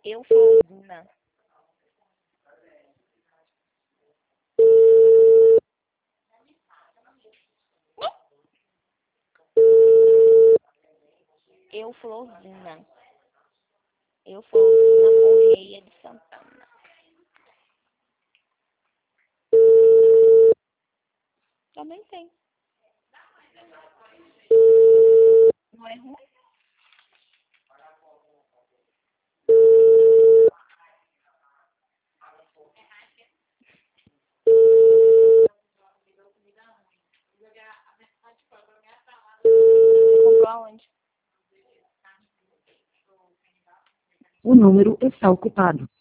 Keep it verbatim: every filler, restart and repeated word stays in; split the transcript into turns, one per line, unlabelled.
Euflozina. Euflozina. Euflozina Correia de Santana. Também tem. Não é ruim? Comprou aonde?
O número está ocupado.